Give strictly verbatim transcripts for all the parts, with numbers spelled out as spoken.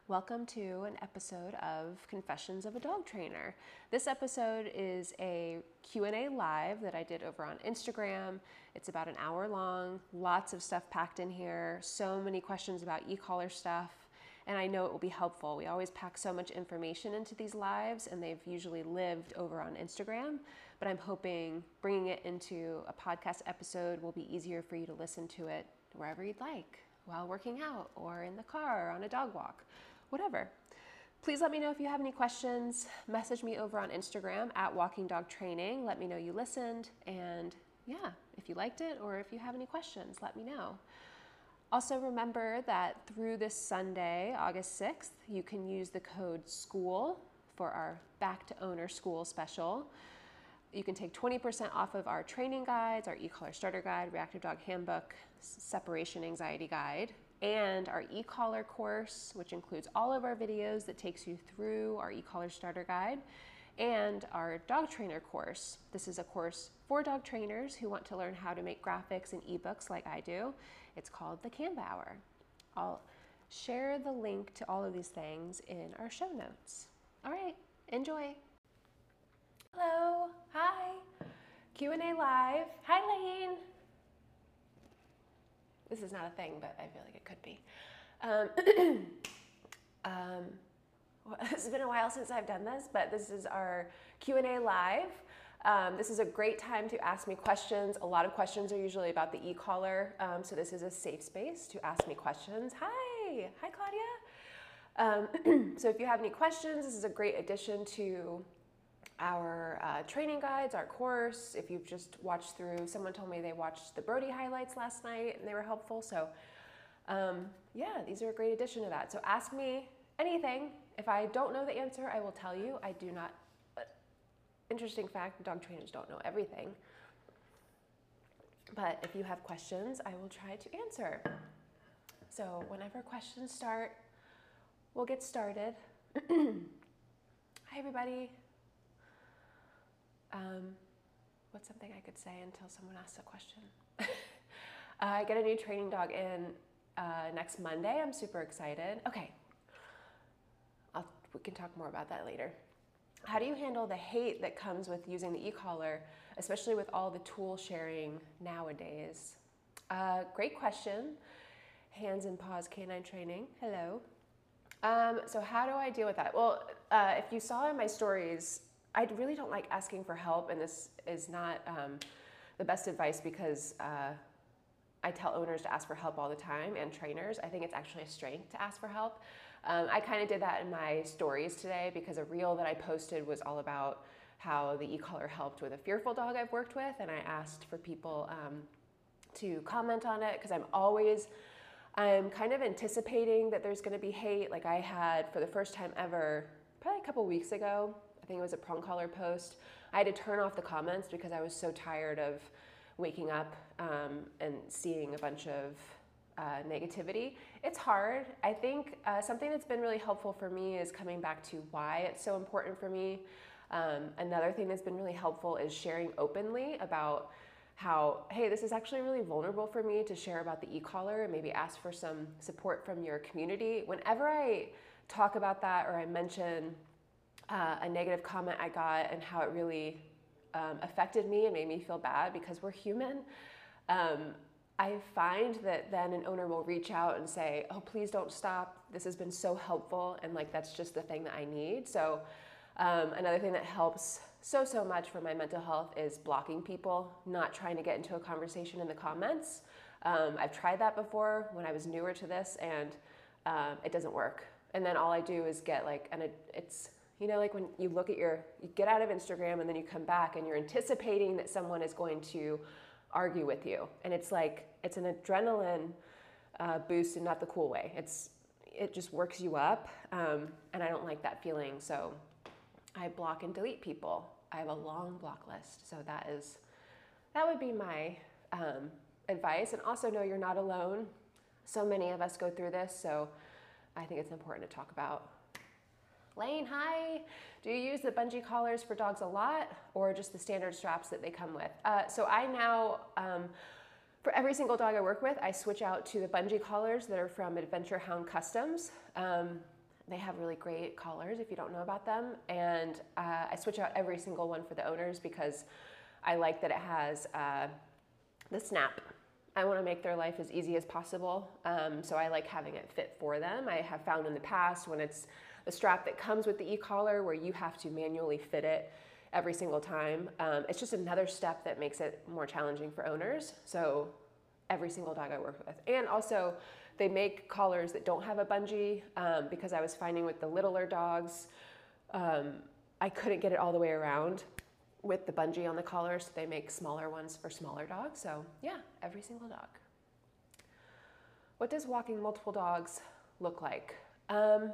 Welcome to an episode of Confessions of a Dog Trainer. This episode is a Q and A live that I did over on Instagram. It's about an hour long, lots of stuff packed in here, so many questions about e-collar stuff, and I know it will be helpful. We always pack so much information into these lives, and they've usually lived over on Instagram, but I'm hoping bringing it into a podcast episode will be easier for you to listen to it wherever you'd like, while working out or in the car or on a dog walk. Whatever. Please let me know if you have any questions. Message me over on Instagram at Walking Dog Training. Let me know you listened, and yeah, if you liked it or if you have any questions, let me know. Also remember that through this Sunday, August sixth, you can use the code SCHOOL for our Back to Owner School special. You can take twenty percent off of our training guides, our e-collar starter guide, reactive dog handbook, separation anxiety guide, and our e-collar course, which includes all of our videos that takes you through our e-collar starter guide, and our dog trainer course. This is a course for dog trainers who want to learn how to make graphics and ebooks like I do. It's called the Canva Hour. I'll share the link to all of these things in our show notes. All right, enjoy. Hello, hi, Q and A live. Hi, Lane. This is not a thing, but I feel like it could be. Um, um, well, it's been a while since I've done this, but this is our Q and A live. Um, this is a great time to ask me questions. A lot of questions are usually about the e-collar, um, so this is a safe space to ask me questions. Hi, hi, Claudia. Um, so if you have any questions, this is a great addition to our uh, training guides, our course. If you've just watched through, someone told me they watched the Brody highlights last night and they were helpful. So um, yeah, these are a great addition to that. So ask me anything. If I don't know the answer, I will tell you. I do not, uh, interesting fact, dog trainers don't know everything. But if you have questions, I will try to answer. So whenever questions start, we'll get started. Hi, everybody. Um, what's something I could say until someone asks a question? uh, I get a new training dog in uh, next Monday. I'm super excited. Okay, I'll, we can talk more about that later. How do you handle the hate that comes with using the e-collar, especially with all the tool sharing nowadays? Uh, great question. Hands and paws canine training. Hello. Um, so how do I deal with that? Well, uh, if you saw in my stories, I really don't like asking for help, and this is not um, the best advice because uh, I tell owners to ask for help all the time, and trainers. I think it's actually a strength to ask for help. Um, I kind of did that in my stories today because a reel that I posted was all about how the e-collar helped with a fearful dog I've worked with, and I asked for people um, to comment on it because I'm always, I'm kind of anticipating that there's going to be hate. Like I had for the first time ever, probably a couple weeks ago, I think it was a prong collar post. I had to turn off the comments because I was so tired of waking up um, and seeing a bunch of uh, negativity. It's hard. I think uh, something that's been really helpful for me is coming back to why it's so important for me. Um, another thing that's been really helpful is sharing openly about how, hey, this is actually really vulnerable for me to share about the e-collar and maybe ask for some support from your community. Whenever I talk about that or I mention Uh, a negative comment I got and how it really um, affected me and made me feel bad because we're human, um, I find that then an owner will reach out and say, oh, please don't stop. This has been so helpful. And like, that's just the thing that I need. So um, another thing that helps so, so much for my mental health is blocking people, not trying to get into a conversation in the comments. Um, I've tried that before when I was newer to this, and um, it doesn't work. And then all I do is get like, and it, it's, you know, like when you look at your, you get out of Instagram and then you come back and you're anticipating that someone is going to argue with you. And it's like, it's an adrenaline uh, boost and not the cool way. It's, it just works you up. Um, and I don't like that feeling. So I block and delete people. I have a long block list. So that is, that would be my um, advice. And also know you're not alone. So many of us go through this. So I think it's important to talk about. Lane, hi. Do you use the bungee collars for dogs a lot or just the standard straps that they come with? Uh, so I now, um, for every single dog I work with, I switch out to the bungee collars that are from Adventure Hound Customs. Um, they have really great collars if you don't know about them. And uh, I switch out every single one for the owners because I like that it has uh, the snap. I want to make their life as easy as possible. Um, so I like having it fit for them. I have found in the past when it's the strap that comes with the e-collar where you have to manually fit it every single time. Um, it's just another step that makes it more challenging for owners. So every single dog I work with. And also they make collars that don't have a bungee um, because I was finding with the littler dogs, um, I couldn't get it all the way around with the bungee on the collar, so they make smaller ones for smaller dogs. So yeah, every single dog. What does walking multiple dogs look like? Um,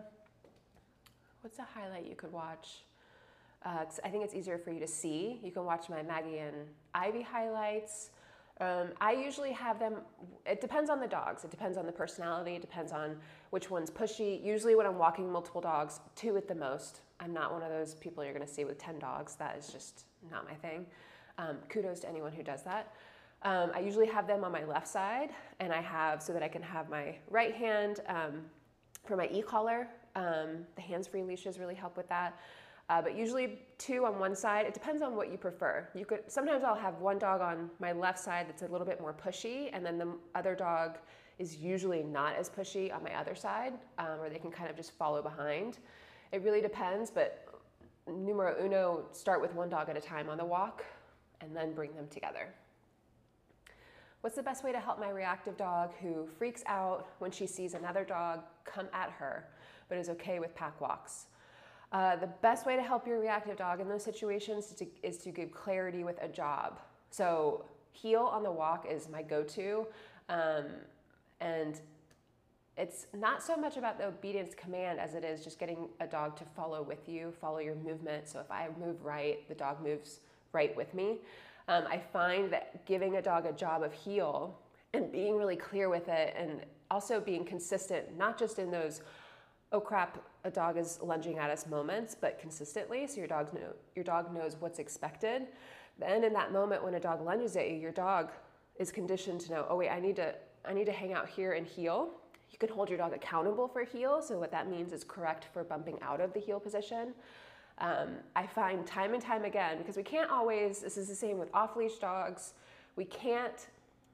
what's a highlight you could watch? Uh, I think it's easier for you to see. You can watch my Maggie and Ivy highlights. Um, I usually have them, it depends on the dogs, it depends on the personality, it depends on which one's pushy. Usually when I'm walking multiple dogs, two at the most. I'm not one of those people you're gonna see with ten dogs. That is just not my thing. Um, kudos to anyone who does that. Um, I usually have them on my left side, and I have, so that I can have my right hand um, for my e-collar. Um, the hands-free leashes really help with that. Uh, but usually two on one side. It depends on what you prefer. You could, sometimes I'll have one dog on my left side that's a little bit more pushy, and then the other dog is usually not as pushy on my other side, um, or they can kind of just follow behind. It really depends, but numero uno, start with one dog at a time on the walk, and then bring them together. What's the best way to help my reactive dog who freaks out when she sees another dog come at her, but is okay with pack walks? Uh, the best way to help your reactive dog in those situations is to, is to give clarity with a job. So heel on the walk is my go-to, um, and it's not so much about the obedience command as it is just getting a dog to follow with you, follow your movement. So if I move right, the dog moves right with me. Um, I find that giving a dog a job of heel and being really clear with it, and also being consistent, not just in those oh crap, a dog is lunging at us moments, but consistently, so your, dog's know, your dog knows what's expected. Then in that moment when a dog lunges at you, your dog is conditioned to know, oh wait, I need to, I need to hang out here and heel. You can hold your dog accountable for heel, so what that means is correct for bumping out of the heel position. Um, I find time and time again, because we can't always, this is the same with off-leash dogs, we can't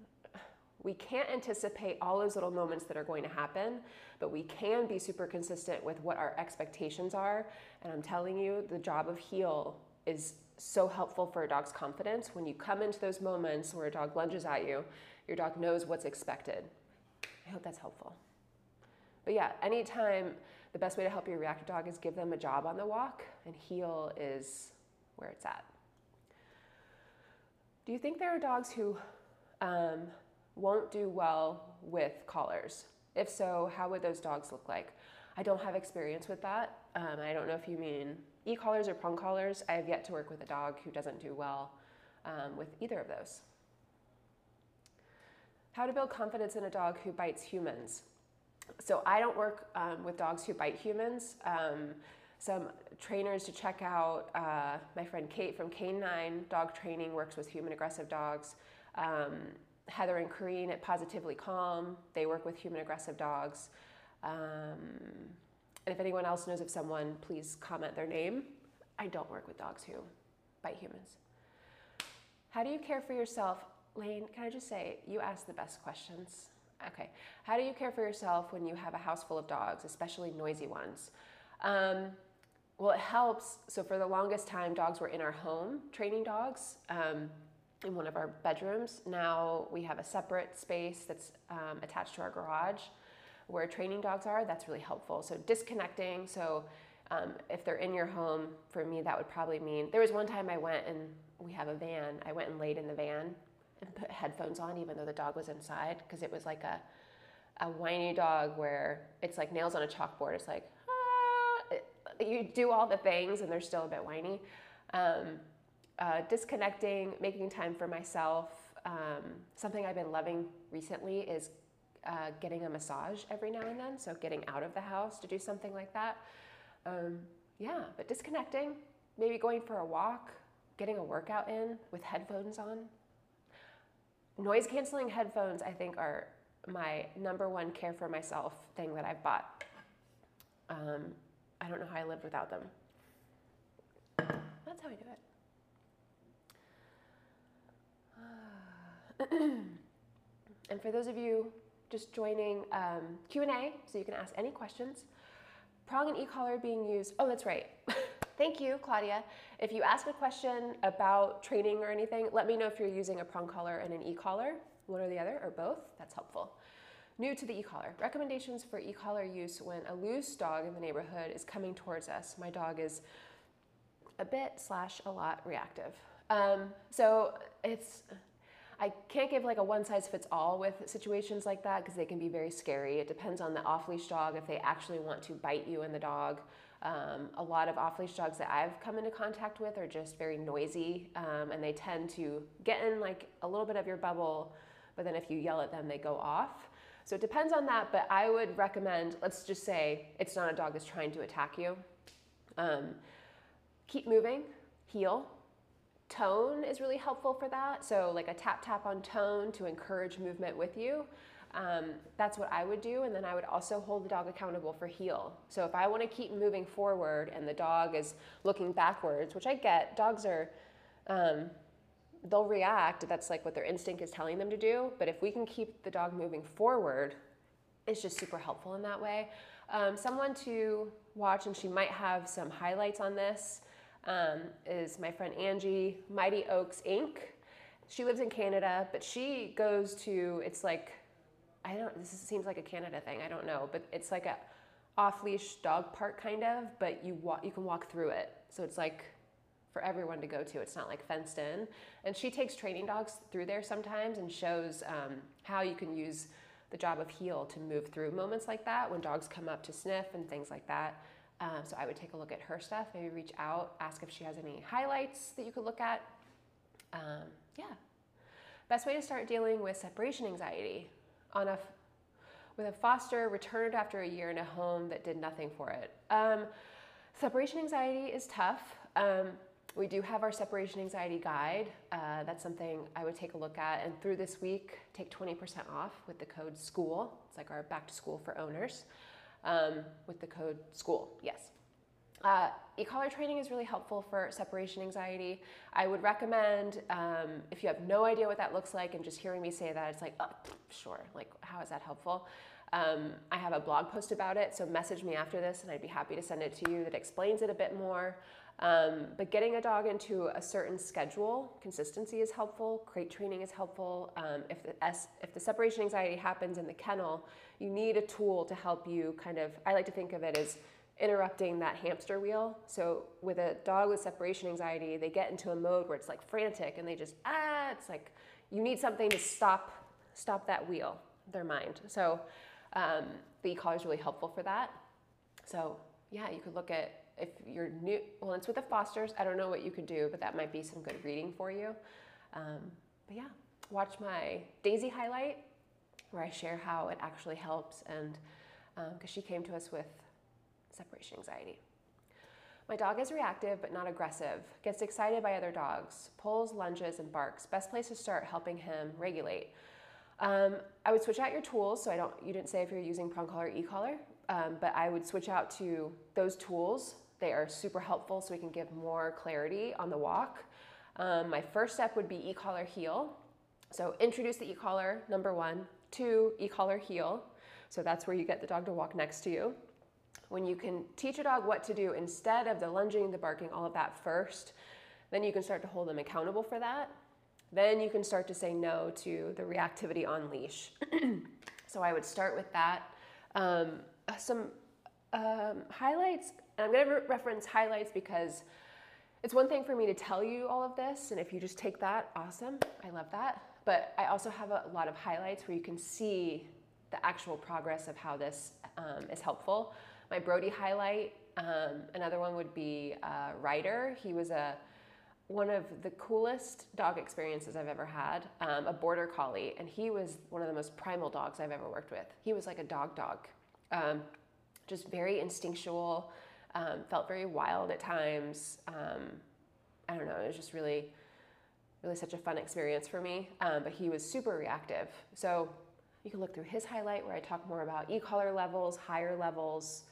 We can't anticipate all those little moments that are going to happen, but we can be super consistent with what our expectations are. And I'm telling you, the job of heel is so helpful for a dog's confidence. When you come into those moments where a dog lunges at you, your dog knows what's expected. I hope that's helpful. But yeah, anytime, the best way to help your reactive dog is give them a job on the walk, and heel is where it's at. Do you think there are dogs who um, won't do well with collars? If so, how would those dogs look like? I don't have experience with that. Um, I don't know if you mean e-collars or prong collars. I have yet to work with a dog who doesn't do well um, with either of those. How to build confidence in a dog who bites humans. So I don't work um, with dogs who bite humans. Um, some trainers to check out, uh, my friend Kate from Canine Dog Training works with human aggressive dogs. Um, Heather and Corrine at Positively Calm, they work with human aggressive dogs. Um, and if anyone else knows of someone, please comment their name. I don't work with dogs who bite humans. How do you care for yourself? Lane, can I just say, you ask the best questions. Okay, how do you care for yourself when you have a house full of dogs, especially noisy ones? Um, well, it helps. So for the longest time, dogs were in our home, training dogs. Um, in one of our bedrooms. Now we have a separate space that's um, attached to our garage where training dogs are. That's really helpful. So disconnecting, so um, if they're in your home, for me that would probably mean, there was one time I went and we have a van, I went and laid in the van and put headphones on even though the dog was inside, because it was like a, a whiny dog where it's like nails on a chalkboard. It's like, ah, it, you do all the things and they're still a bit whiny. Um, Uh, disconnecting, making time for myself. Um, something I've been loving recently is uh, getting a massage every now and then, so getting out of the house to do something like that. Um, yeah, but disconnecting, maybe going for a walk, getting a workout in with headphones on. Noise canceling headphones, I think, are my number one care for myself thing that I've bought. Um, I don't know how I lived without them. That's how I do it. And for those of you just joining, um, Q and A, so you can ask any questions. Prong and e-collar being used, oh, that's right. Thank you, Claudia. If you ask a question about training or anything, let me know if you're using a prong collar and an e-collar, one or the other, or both. That's helpful. New to the e-collar. Recommendations for e-collar use when a loose dog in the neighborhood is coming towards us. My dog is a bit slash a lot reactive. Um, so it's, I can't give like a one size fits all with situations like that because they can be very scary. It depends on the off-leash dog if they actually want to bite you and the dog. Um, a lot of off-leash dogs that I've come into contact with are just very noisy, um, and they tend to get in like a little bit of your bubble, but then if you yell at them, they go off. So it depends on that, but I would recommend, let's just say it's not a dog that's trying to attack you. Um, keep moving, heel. Tone is really helpful for that. So like a tap tap on tone to encourage movement with you. Um, that's what I would do. And then I would also hold the dog accountable for heel. So if I want to keep moving forward and the dog is looking backwards, which I get, dogs are, um, they'll react. That's like what their instinct is telling them to do. But if we can keep the dog moving forward, it's just super helpful in that way. Um, someone to watch, and she might have some highlights on this, um, is my friend Angie, Mighty Oaks Incorporated. She lives in Canada, but she goes to, it's like, I don't, this is, seems like a Canada thing, I don't know, but it's like a off-leash dog park kind of, but you walk, you can walk through it. So it's like for everyone to go to, it's not like fenced in. And she takes training dogs through there sometimes and shows um, how you can use the job of heel to move through moments like that when dogs come up to sniff and things like that. Um, so I would take a look at her stuff, maybe reach out, ask if she has any highlights that you could look at. Um, yeah. Best way to start dealing with separation anxiety. On a, with a foster returned after a year in a home that did nothing for it. Um, separation anxiety is tough. Um, we do have our separation anxiety guide. Uh, that's something I would take a look at. And through this week, take twenty percent off with the code SCHOOL. It's like our back to school for owners um, with the code SCHOOL, yes. Uh, e-collar training is really helpful for separation anxiety. I would recommend, um, if you have no idea what that looks like and just hearing me say that, it's like, oh, sure, like how is that helpful? Um, I have a blog post about it, so message me after this and I'd be happy to send it to you that explains it a bit more. Um, but getting a dog into a certain schedule, consistency is helpful, crate training is helpful. Um, if, the S, if the separation anxiety happens in the kennel, you need a tool to help you kind of, I like to think of it as interrupting that hamster wheel. So with a dog with separation anxiety, they get into a mode where it's like frantic and they just, ah, it's like, you need something to stop, stop that wheel, their mind. So um, the e-collar is really helpful for that. So yeah, you could look at, if you're new, well, it's with the fosters, I don't know what you could do, but that might be some good reading for you. Um, but yeah, watch my Daisy highlight where I share how it actually helps, and because um, she came to us with separation anxiety. My dog is reactive but not aggressive, gets excited by other dogs, pulls, lunges, and barks. Best place to start helping him regulate. Um, I would switch out your tools, so I don't, you didn't say if you're using prong collar or e-collar, um, but I would switch out to those tools. They are super helpful so we can give more clarity on the walk. Um, my first step would be e-collar heel. So introduce the e-collar, number one. Two, e-collar heel. So that's where you get the dog to walk next to you. When you can teach a dog what to do instead of the lunging, the barking, all of that first, then you can start to hold them accountable for that. Then you can start to say no to the reactivity on leash. So I would start with that. Um, some um, highlights, and I'm going to re reference highlights because it's one thing for me to tell you all of this, and if you just take that, awesome, I love that. But I also have a lot of highlights where you can see the actual progress of how this um, is helpful. My Brody highlight, um, another one would be uh, Ryder. He was a one of the coolest dog experiences I've ever had, um, a border collie, and he was one of the most primal dogs I've ever worked with. He was like a dog dog, um, just very instinctual, um, felt very wild at times. Um, I don't know, it was just really, really such a fun experience for me, um, but he was super reactive. So you can look through his highlight where I talk more about e-collar levels, higher levels,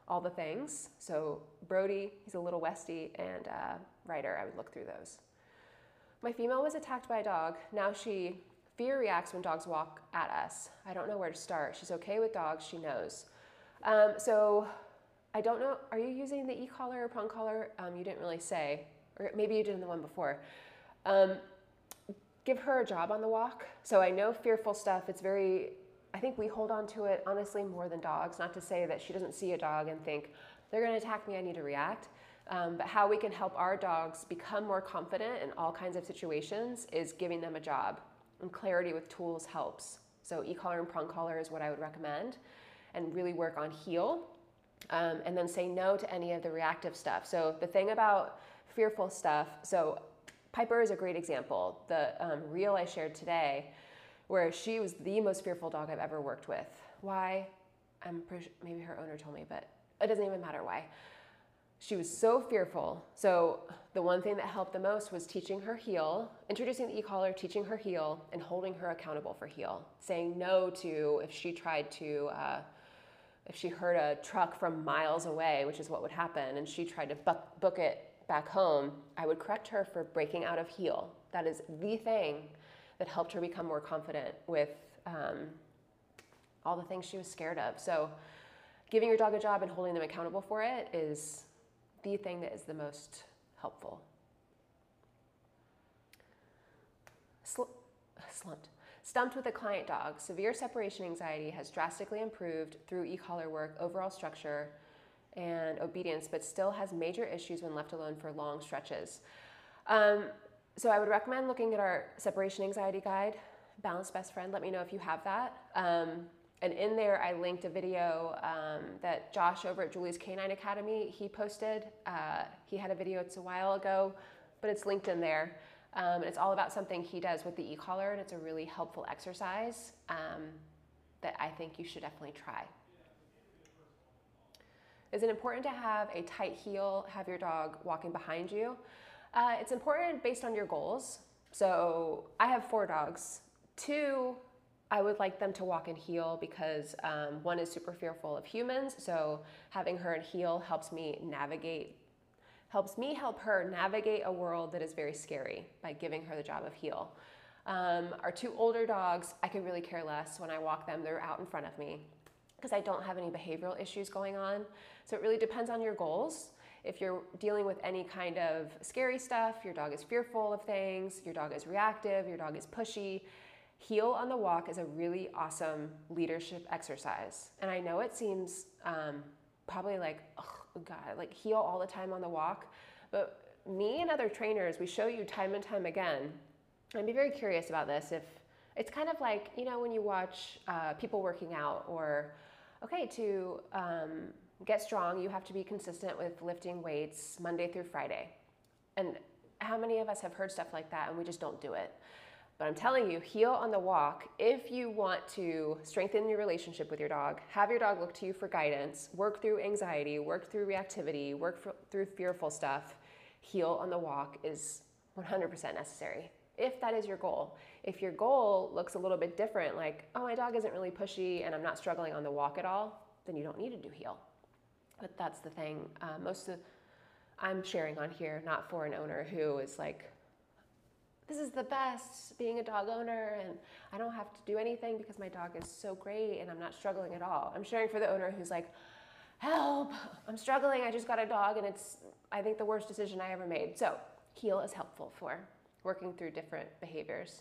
all the things. So Brody, he's a little Westie, and uh, Ryder, I would look through those. My female was attacked by a dog. Now she fear reacts when dogs walk at us. I don't know where to start. She's okay with dogs, she knows. Um, so I don't know, are you using the e-collar or prong collar? Um, you didn't really say, or maybe you did in the one before. Um, give her a job on the walk. So I know fearful stuff, it's very, I think we hold on to it honestly more than dogs. Not to say that she doesn't see a dog and think, they're gonna attack me, I need to react. Um, but how we can help our dogs become more confident in all kinds of situations is giving them a job. And clarity with tools helps. So e-collar and prong collar is what I would recommend. And really work on heel. Um, and then say no to any of the reactive stuff. So the thing about fearful stuff, so Piper is a great example. The um, reel I shared today, where she was the most fearful dog I've ever worked with. Why? I'm pretty, maybe her owner told me, but it doesn't even matter why. She was so fearful. So the one thing that helped the most was teaching her heel, introducing the e-collar, teaching her heel, and holding her accountable for heel. Saying no to if she tried to, uh, if she heard a truck from miles away, which is what would happen, and she tried to buck, book it back home, I would correct her for breaking out of heel. That is the thing that helped her become more confident with um, all the things she was scared of. So giving your dog a job and holding them accountable for it is the thing that is the most helpful. Sl- slumped. Stumped with a client dog. Severe separation anxiety has drastically improved through e-collar work, overall structure, and obedience, but still has major issues when left alone for long stretches. Um, so I would recommend looking at our separation anxiety guide, Balanced Best Friend. Let me know if you have that. Um, And in there, I linked a video um, that Josh over at Julie's Canine Academy, he posted. Uh, he had a video, it's a while ago, but it's linked in there. Um, and it's all about something he does with the e-collar, and it's a really helpful exercise um, that I think you should definitely try. Is it important to have a tight heel, have your dog walking behind you? Uh, it's important based on your goals. So I have four dogs. Two, I would like them to walk in heel because um, one is super fearful of humans, so having her in heel helps me navigate, helps me help her navigate a world that is very scary by giving her the job of heel. Um, our two older dogs, I could really care less when I walk them, they're out in front of me because I don't have any behavioral issues going on. So it really depends on your goals. If you're dealing with any kind of scary stuff, your dog is fearful of things, your dog is reactive, your dog is pushy, heel on the walk is a really awesome leadership exercise. And I know it seems um, probably like, oh God, like heel all the time on the walk. But me and other trainers, we show you time and time again. I'd be very curious about this. If it's kind of like, you know, when you watch uh, people working out or, okay, to um, get strong, you have to be consistent with lifting weights Monday through Friday. And how many of us have heard stuff like that and we just don't do it? But I'm telling you, heel on the walk, if you want to strengthen your relationship with your dog, have your dog look to you for guidance, work through anxiety, work through reactivity, work for, through fearful stuff, heel on the walk is one hundred percent necessary, if that is your goal. If your goal looks a little bit different, like, oh, my dog isn't really pushy and I'm not struggling on the walk at all, then you don't need to do heel. But that's the thing. Uh, most of, I'm sharing on here, not for an owner who is like, this is the best being a dog owner and I don't have to do anything because my dog is so great and I'm not struggling at all. I'm sharing for the owner who's like, help, I'm struggling, I just got a dog and it's, I think, the worst decision I ever made. So heel is helpful for working through different behaviors.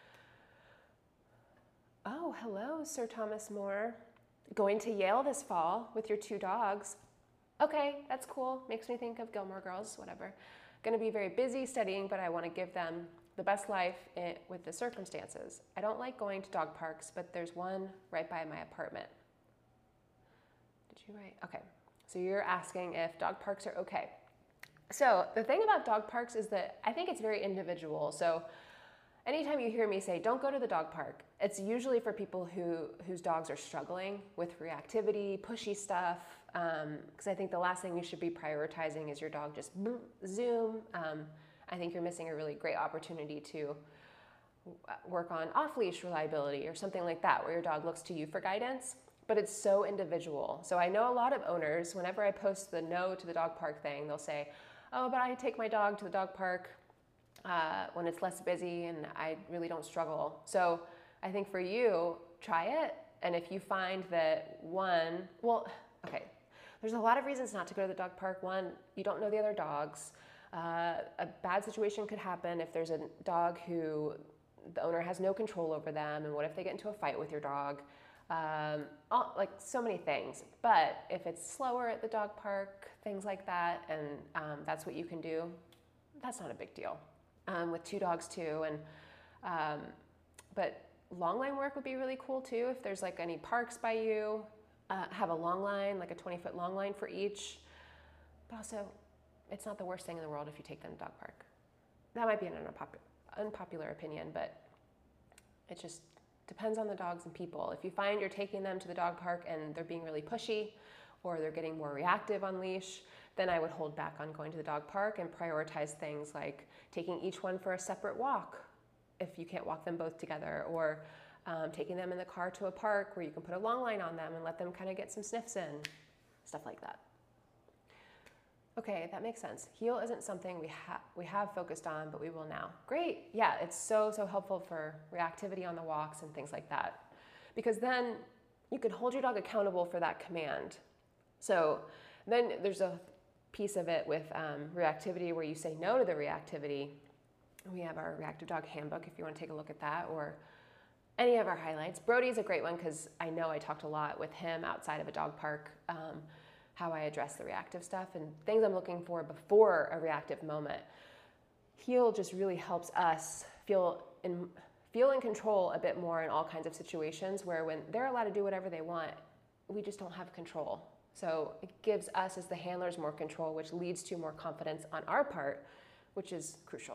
Oh, hello, Sir Thomas Moore. Going to Yale this fall with your two dogs. Okay, that's cool. Makes me think of Gilmore Girls, whatever. Going to be very busy studying, but I want to give them the best life in, with the circumstances. I don't like going to dog parks, but there's one right by my apartment. Did you write? Okay. So you're asking if dog parks are okay. So the thing about dog parks is that I think it's very individual. So anytime you hear me say, don't go to the dog park, it's usually for people who whose dogs are struggling with reactivity, pushy stuff, because um, I think the last thing you should be prioritizing is your dog just zoom. Um, I think you're missing a really great opportunity to work on off-leash reliability or something like that, where your dog looks to you for guidance. but it's so individual. So I know a lot of owners, whenever I post the no to the dog park thing, they'll say, oh, but I take my dog to the dog park uh, when it's less busy and I really don't struggle. So I think for you, try it. And if you find that one, well, okay, there's a lot of reasons not to go to the dog park. One, you don't know the other dogs. Uh, a bad situation could happen if there's a dog who the owner has no control over them, and what if they get into a fight with your dog? Um, all, like so many things. But if it's slower at the dog park, things like that, and um, that's what you can do, that's not a big deal. Um, with two dogs too, and um, but long line work would be really cool too. If there's like any parks by you, uh, have a long line, like a twenty foot long line for each. But also, it's not the worst thing in the world if you take them to dog park. That might be an unpopular, unpopular opinion, but it just depends on the dogs and people. If you find you're taking them to the dog park and they're being really pushy or they're getting more reactive on leash, then I would hold back on going to the dog park and prioritize things like taking each one for a separate walk if you can't walk them both together, or um, taking them in the car to a park where you can put a long line on them and let them kind of get some sniffs in, stuff like that. Okay, that makes sense. Heel isn't something we, ha we have focused on, but we will now. Great, yeah, it's so, so helpful for reactivity on the walks and things like that. Because then you can hold your dog accountable for that command. So then there's a piece of it with um, reactivity where you say no to the reactivity. We have our reactive dog handbook if you want to take a look at that, or any of our highlights. Brody's a great one because I know I talked a lot with him outside of a dog park, um, how I address the reactive stuff and things I'm looking for before a reactive moment. Heel just really helps us feel in, feel in control a bit more in all kinds of situations where when they're allowed to do whatever they want, we just don't have control. So it gives us as the handlers more control, which leads to more confidence on our part, which is crucial.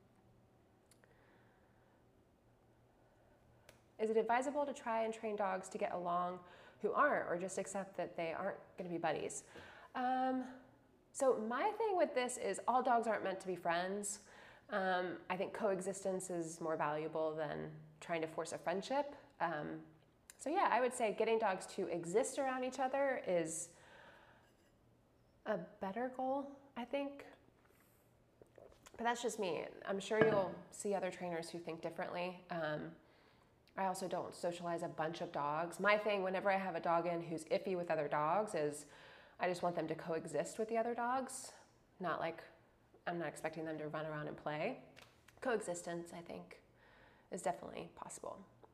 Is it advisable to try and train dogs to get along who aren't, or just accept that they aren't going to be buddies? Um, so my thing with this is all dogs aren't meant to be friends. Um, I think coexistence is more valuable than trying to force a friendship. Um, so yeah, I would say getting dogs to exist around each other is a better goal, I think. But that's just me. I'm sure you'll see other trainers who think differently. Um, I also don't socialize a bunch of dogs. My thing, whenever I have a dog in who's iffy with other dogs, is I just want them to coexist with the other dogs. Not like, I'm not expecting them to run around and play. Coexistence, I think, is definitely possible.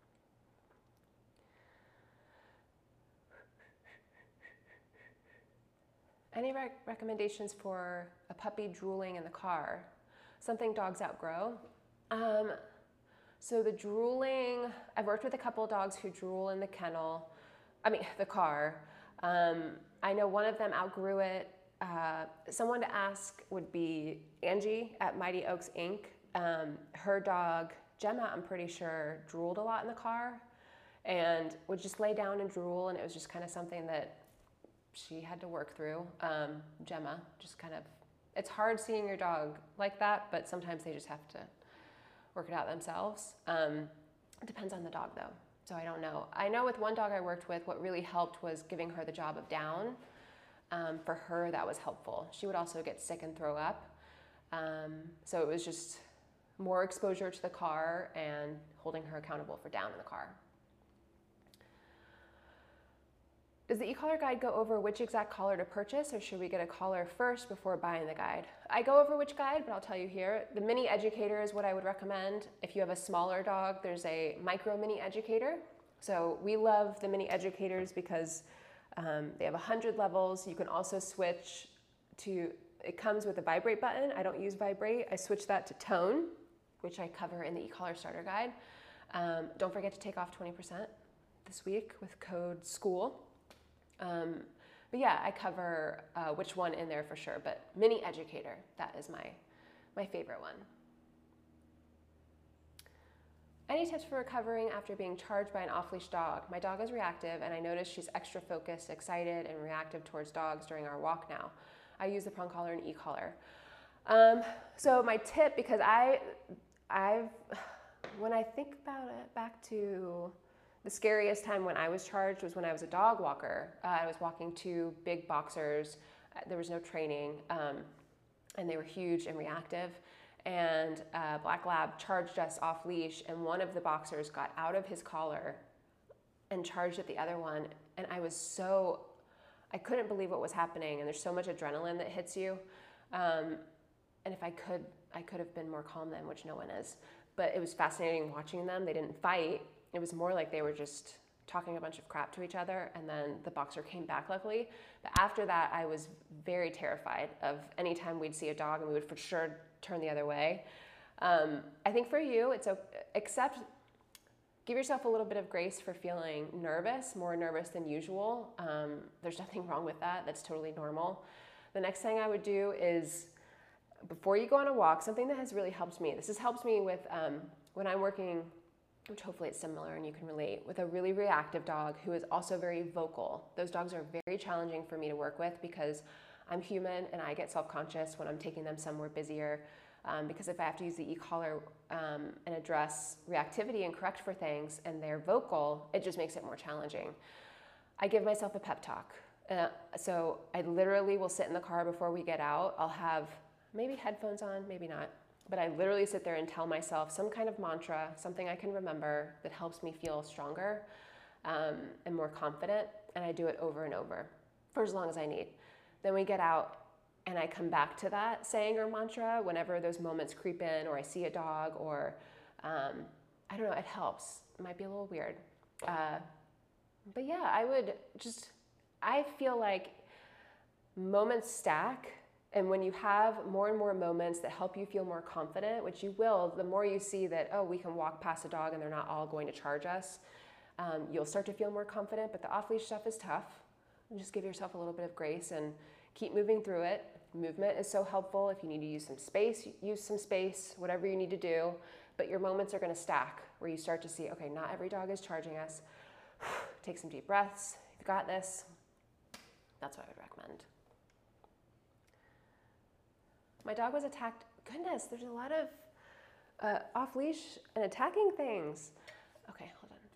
Any rec recommendations for a puppy drooling in the car? Something dogs outgrow? Um, So the drooling, I've worked with a couple of dogs who drool in the kennel, I mean the car. Um, I know one of them outgrew it. Uh, someone to ask would be Angie at Mighty Oaks Incorporated. Um, her dog, Gemma, I'm pretty sure, drooled a lot in the car and would just lay down and drool, and it was just kind of something that she had to work through. Um, Gemma, just kind of, it's hard seeing your dog like that, but sometimes they just have to work it out themselves. Um, it depends on the dog though, so I don't know. I know with one dog I worked with, what really helped was giving her the job of down. Um, for her, that was helpful. She would also get sick and throw up. Um, so it was just more exposure to the car and holding her accountable for down in the car. Does the e-collar guide go over which exact collar to purchase, or should we get a collar first before buying the guide? I go over which guide, but I'll tell you here. The Mini Educator is what I would recommend. If you have a smaller dog, there's a Micro Mini Educator. So we love the Mini Educators because um, they have one hundred levels. You can also switch to, it comes with a vibrate button. I don't use vibrate. I switch that to tone, which I cover in the e-collar starter guide. Um, don't forget to take off twenty percent this week with code SCHOOL. Um, but yeah, I cover uh, which one in there for sure, but Mini Educator, that is my, my favorite one. Any tips for recovering after being charged by an off-leash dog? My dog is reactive, and I notice she's extra focused, excited, and reactive towards dogs during our walk now. I use the prong collar and e-collar. Um, so my tip, because I, I've, when I think about it back to The scariest time when I was charged was when I was a dog walker. Uh, I was walking two big boxers. Uh, There was no training, um, and they were huge and reactive. And uh, Black Lab charged us off leash, and one of the boxers got out of his collar and charged at the other one. And I was so, I couldn't believe what was happening. And there's so much adrenaline that hits you. Um, and if I could, I could have been more calm then, which no one is. But it was fascinating watching them. They didn't fight. It was more like they were just talking a bunch of crap to each other, and then the boxer came back luckily. But after that, I was very terrified of any time we'd see a dog and we would for sure turn the other way. Um, I think for you, it's okay, except give yourself a little bit of grace for feeling nervous, more nervous than usual. Um, there's nothing wrong with that. That's totally normal. The next thing I would do is, before you go on a walk, something that has really helped me. This has helped me with um, when I'm working, which hopefully it's similar and you can relate, with a really reactive dog who is also very vocal. Those dogs are very challenging for me to work with because I'm human and I get self-conscious when I'm taking them somewhere busier. Um, because if I have to use the e-collar um, and address reactivity and correct for things and they're vocal, it just makes it more challenging. I give myself a pep talk. Uh, so I literally will sit in the car before we get out. I'll have maybe headphones on, maybe not. But I literally sit there and tell myself some kind of mantra, something I can remember that helps me feel stronger um, and more confident. And I do it over and over for as long as I need. Then we get out and I come back to that saying or mantra whenever those moments creep in, or I see a dog, or um, I don't know, it helps. It might be a little weird. Uh, but yeah, I would just, I feel like moments stack. And when you have more and more moments that help you feel more confident, which you will, the more you see that, oh, we can walk past a dog and they're not all going to charge us, um, you'll start to feel more confident. But the off-leash stuff is tough. And just give yourself a little bit of grace and keep moving through it. Movement is so helpful. If you need to use some space, use some space, whatever you need to do. But your moments are going to stack where you start to see, okay, not every dog is charging us. Take some deep breaths. You've got this. That's what I would recommend. My dog was attacked. Goodness, there's a lot of uh, off-leash and attacking things. Okay, hold on.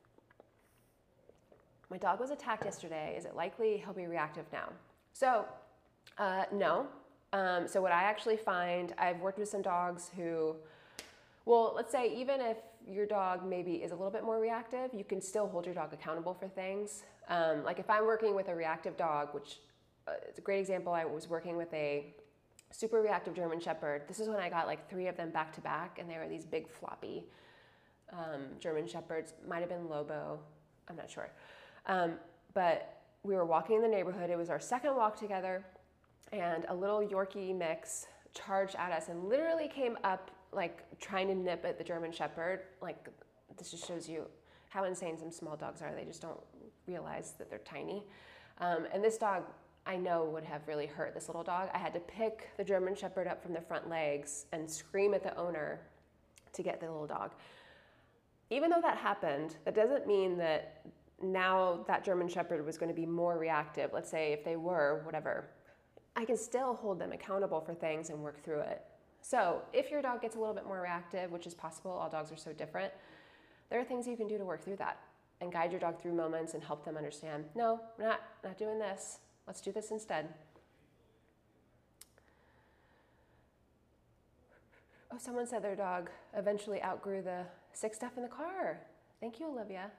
My dog was attacked yesterday. Is it likely he'll be reactive now? So, uh, no. Um, so what I actually find, I've worked with some dogs who, well, let's say even if your dog maybe is a little bit more reactive, you can still hold your dog accountable for things. Um, like if I'm working with a reactive dog, which uh, it's a great example, I was working with a super reactive German Shepherd. This is when I got like three of them back to back, and they were these big floppy um, German Shepherds. Might have been Lobo, I'm not sure. Um, but we were walking in the neighborhood. It was our second walk together, and a little Yorkie mix charged at us and literally came up like trying to nip at the German Shepherd. Like, this just shows you how insane some small dogs are. They just don't realize that they're tiny. Um, and this dog, I know, would have really hurt this little dog. I had to pick the German Shepherd up from the front legs and scream at the owner to get the little dog. Even though that happened, that doesn't mean that now that German Shepherd was going to be more reactive. Let's say if they were, whatever, I can still hold them accountable for things and work through it. So if your dog gets a little bit more reactive, which is possible, all dogs are so different, there are things you can do to work through that and guide your dog through moments and help them understand, no, we're not, not doing this. Let's do this instead. Oh, someone said their dog eventually outgrew the sick stuff in the car. Thank you, Olivia.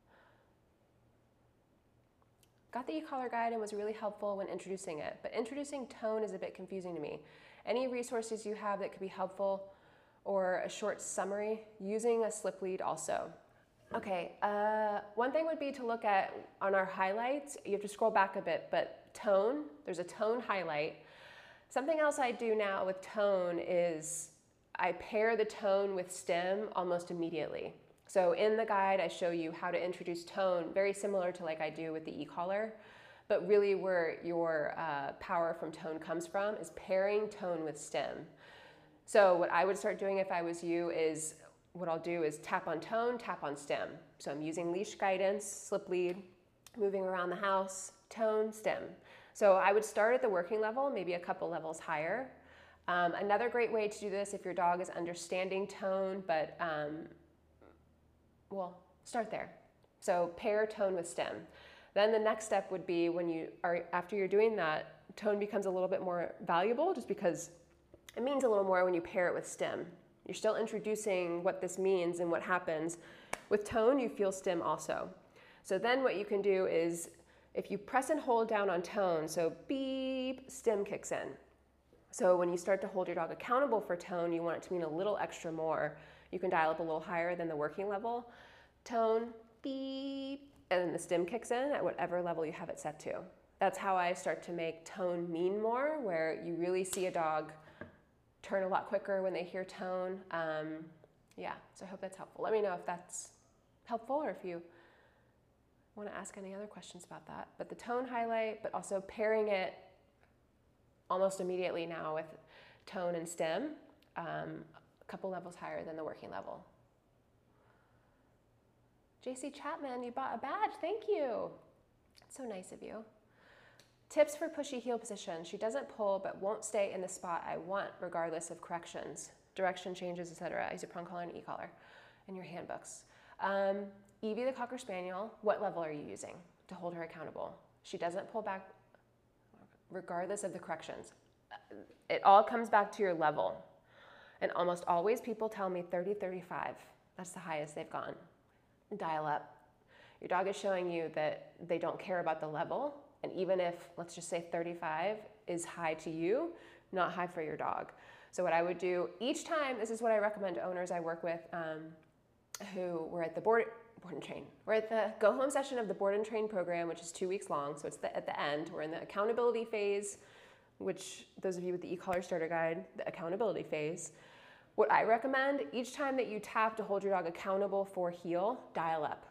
Got the e-collar guide and was really helpful when introducing it, but introducing tone is a bit confusing to me. Any resources you have that could be helpful, or a short summary, using a slip lead also. Okay, uh, one thing would be to look at on our highlights. You have to scroll back a bit, but tone, there's a tone highlight. Something else I do now with tone is I pair the tone with stem almost immediately. So in the guide, I show you how to introduce tone, very similar to like I do with the e-collar, but really where your uh, power from tone comes from is pairing tone with stem. So what I would start doing if I was you is, what I'll do is tap on tone, tap on stem. So I'm using leash guidance, slip lead, moving around the house, tone, stem. So I would start at the working level, maybe a couple levels higher. Um, another great way to do this if your dog is understanding tone, but um, well, start there. So pair tone with stim. Then the next step would be when you are, after you're doing that, tone becomes a little bit more valuable just because it means a little more when you pair it with stim. You're still introducing what this means and what happens. With tone, you feel stim also. So then what you can do is, if you press and hold down on tone, so beep, stim kicks in. So when you start to hold your dog accountable for tone, you want it to mean a little extra more. You can dial up a little higher than the working level. Tone, beep, and then the stim kicks in at whatever level you have it set to. That's how I start to make tone mean more, where you really see a dog turn a lot quicker when they hear tone. Um, yeah, so I hope that's helpful. Let me know if that's helpful or if you want to ask any other questions about that. But the tone highlight, but also pairing it almost immediately now with tone and stim, um, a couple levels higher than the working level. J C Chapman, you bought a badge, thank you. It's so nice of you. Tips for pushy heel position. She doesn't pull, but won't stay in the spot I want, regardless of corrections, direction changes, et cetera. I use a prong collar and e-collar in your handbooks. Um, Evie the Cocker Spaniel, what level are you using to hold her accountable? She doesn't pull back, regardless of the corrections. It all comes back to your level. And almost always people tell me thirty, thirty-five. That's the highest they've gone. Dial up. Your dog is showing you that they don't care about the level. And even if, let's just say thirty-five is high to you, not high for your dog. So what I would do each time, this is what I recommend to owners I work with um, who were at the board, board and train. We're at the go home session of the board and train program, which is two weeks long. So it's the, at the end, we're in the accountability phase, which those of you with the e-collar starter guide, the accountability phase. What I recommend, each time that you tap to hold your dog accountable for heel, dial up.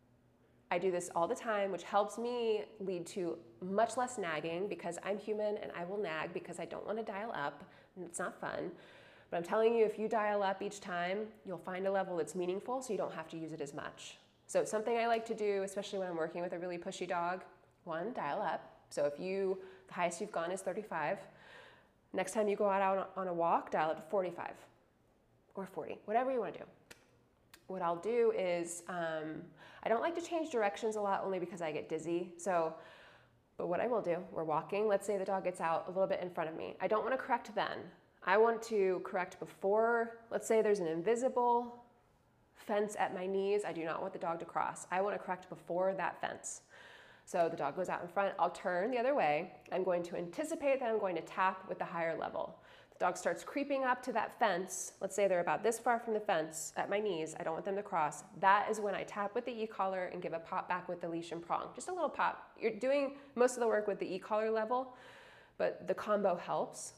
I do this all the time, which helps me lead to much less nagging because I'm human and I will nag because I don't want to dial up and it's not fun. But I'm telling you, if you dial up each time, you'll find a level that's meaningful so you don't have to use it as much. So it's something I like to do, especially when I'm working with a really pushy dog. One, dial up. So if you, the highest you've gone is thirty-five. Next time you go out on a walk, dial up to forty-five or forty, whatever you want to do. What I'll do is, um, I don't like to change directions a lot only because I get dizzy. So, but what I will do, we're walking, let's say the dog gets out a little bit in front of me. I don't want to correct then. I want to correct before, let's say there's an invisible fence at my knees. I do not want the dog to cross. I want to correct before that fence. So the dog goes out in front, I'll turn the other way. I'm going to anticipate that I'm going to tap with the higher level. The dog starts creeping up to that fence. Let's say they're about this far from the fence at my knees. I don't want them to cross. That is when I tap with the e-collar and give a pop back with the leash and prong. Just a little pop. You're doing most of the work with the e-collar level, but the combo helps.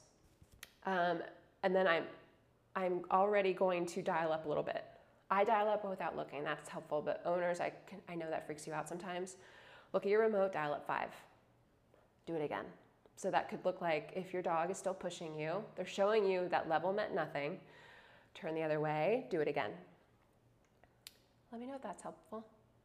Um, and then I'm, I'm already going to dial up a little bit. I dial up without looking. That's helpful, but owners, I, can, I know that freaks you out sometimes. Look at your remote, dial up five. Do it again. So that could look like if your dog is still pushing you, they're showing you that level meant nothing, turn the other way, do it again. Let me know if that's helpful.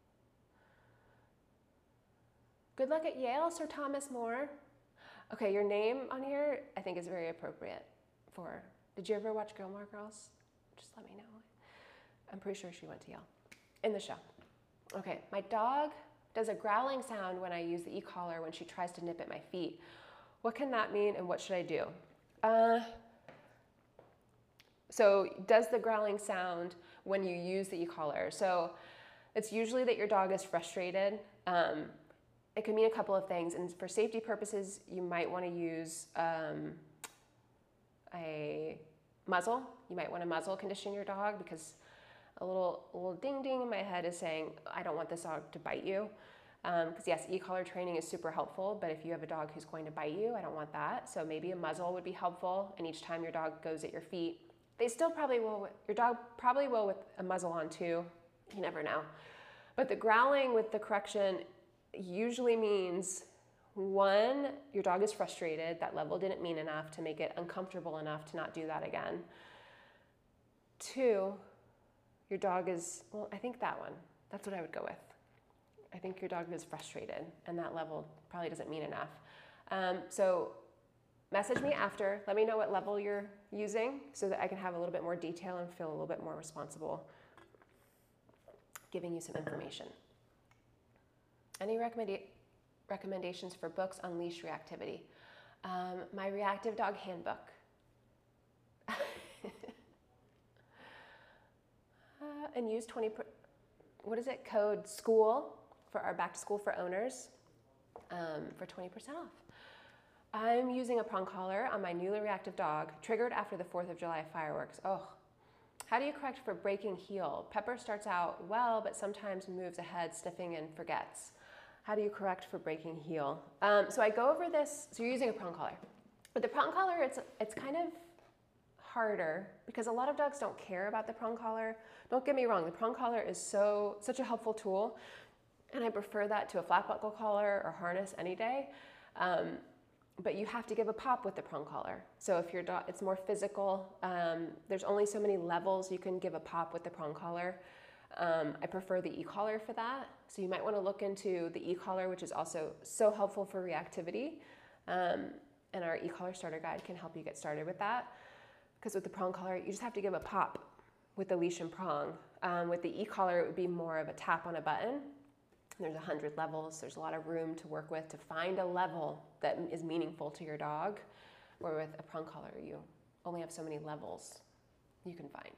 Good luck at Yale, Sir Thomas More. Okay, your name on here I think is very appropriate for, did you ever watch Gilmore Girls? Just let me know. I'm pretty sure she went to Yale in the show. Okay, my dog does a growling sound when I use the e-collar when she tries to nip at my feet. What can that mean and what should I do? Uh, so does the growling sound when you use the e-collar? So it's usually that your dog is frustrated. Um, it can mean a couple of things, and for safety purposes, you might want to use um, a muzzle. You might want to muzzle condition your dog because a little, a little ding ding in my head is saying, I don't want this dog to bite you. Because um, yes, e-collar training is super helpful, but if you have a dog who's going to bite you, I don't want that. So maybe a muzzle would be helpful, and each time your dog goes at your feet, they still probably will, your dog probably will with a muzzle on too, you never know. But the growling with the correction usually means, one, your dog is frustrated, that level didn't mean enough to make it uncomfortable enough to not do that again. Two, your dog is, well, I think that one, that's what I would go with. I think your dog is frustrated and that level probably doesn't mean enough. Um, so message me after, let me know what level you're using so that I can have a little bit more detail and feel a little bit more responsible giving you some information. Any recommenda recommendations for books on leash reactivity? Um, my Reactive Dog Handbook. uh, and use twenty, what is it, code SCHOOL for our back to school for owners um, for twenty percent off. I'm using a prong collar on my newly reactive dog, triggered after the fourth of July fireworks. Oh, how do you correct for breaking heel? Pepper starts out well, but sometimes moves ahead, sniffing and forgets. How do you correct for breaking heel? Um, so I go over this, so you're using a prong collar. With the prong collar, it's, it's kind of harder because a lot of dogs don't care about the prong collar. Don't get me wrong, the prong collar is so such a helpful tool, and I prefer that to a flat buckle collar or harness any day. Um, but you have to give a pop with the prong collar. So if your dog, it's more physical. Um, there's only so many levels you can give a pop with the prong collar. Um, I prefer the e-collar for that. So you might want to look into the e-collar, which is also so helpful for reactivity. Um, and our e-collar starter guide can help you get started with that. Because with the prong collar, you just have to give a pop with the leash and prong. Um, with the e-collar, it would be more of a tap on a button. There's a hundred levels. There's a lot of room to work with to find a level that is meaningful to your dog. Where with a prong collar, you only have so many levels you can find.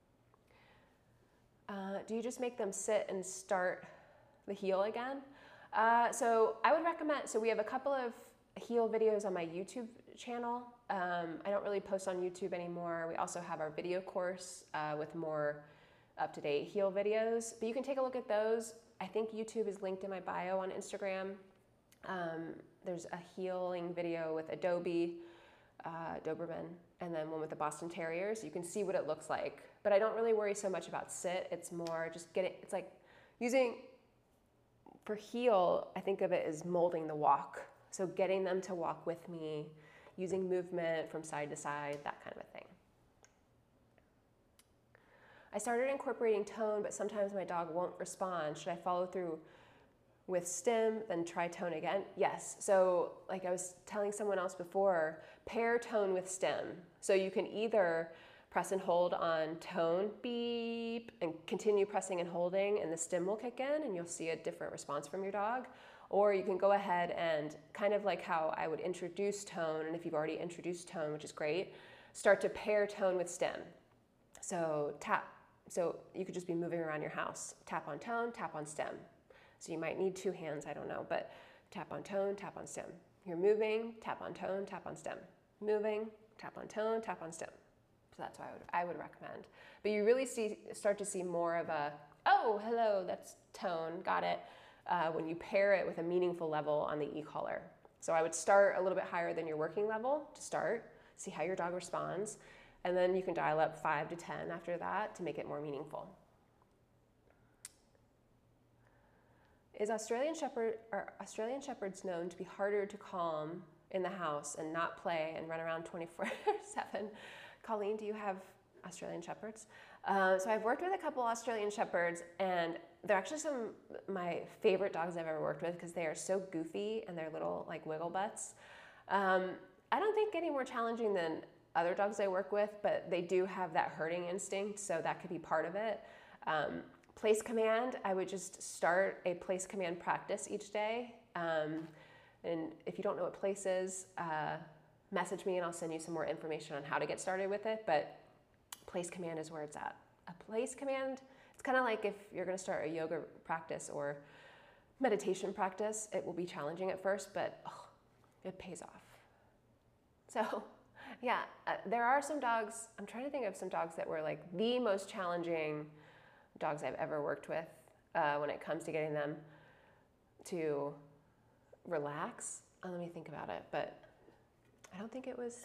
Uh, do you just make them sit and start the heel again? Uh, so I would recommend, so we have a couple of heel videos on my YouTube channel. Um, I don't really post on YouTube anymore. We also have our video course uh, with more up-to-date heel videos, but you can take a look at those. I think YouTube is linked in my bio on Instagram. Um, there's a healing video with Adobe, uh, Doberman, and then one with the Boston Terriers. You can see what it looks like. But I don't really worry so much about sit. It's more just getting, it's like using, for heel, I think of it as molding the walk. So getting them to walk with me, using movement from side to side, that kind of a thing. I started incorporating tone, but sometimes my dog won't respond. Should I follow through with stim, then try tone again? Yes. So like I was telling someone else before, pair tone with stim. So you can either press and hold on tone, beep, and continue pressing and holding, and the stim will kick in, and you'll see a different response from your dog. Or you can go ahead and kind of like how I would introduce tone, and if you've already introduced tone, which is great, start to pair tone with stim. So tap. So you could just be moving around your house. Tap on tone, tap on stem. So you might need two hands, I don't know, but tap on tone, tap on stem. You're moving, tap on tone, tap on stem. Moving, tap on tone, tap on stem. So that's what I would, I would recommend. But you really see, start to see more of a, oh, hello, that's tone, got it, uh, when you pair it with a meaningful level on the e-collar. So I would start a little bit higher than your working level to start, see how your dog responds. And then you can dial up five to ten after that to make it more meaningful. Is Australian Shepherd, are Australian Shepherds known to be harder to calm in the house and not play and run around twenty-four seven? Colleen, do you have Australian Shepherds? Uh, so I've worked with a couple Australian Shepherds, and they're actually some of my favorite dogs I've ever worked with because they are so goofy and they're little like wiggle butts. Um, I don't think any more challenging than other dogs I work with, but they do have that herding instinct, so that could be part of it. Um, place command, I would just start a place command practice each day. Um, and if you don't know what place is, uh, message me and I'll send you some more information on how to get started with it, but place command is where it's at. A place command, it's kind of like if you're gonna start a yoga practice or meditation practice, it will be challenging at first, but oh, it pays off. So, yeah, uh, there are some dogs, I'm trying to think of some dogs that were like the most challenging dogs I've ever worked with uh, when it comes to getting them to relax. Uh, let me think about it, but I don't think it was,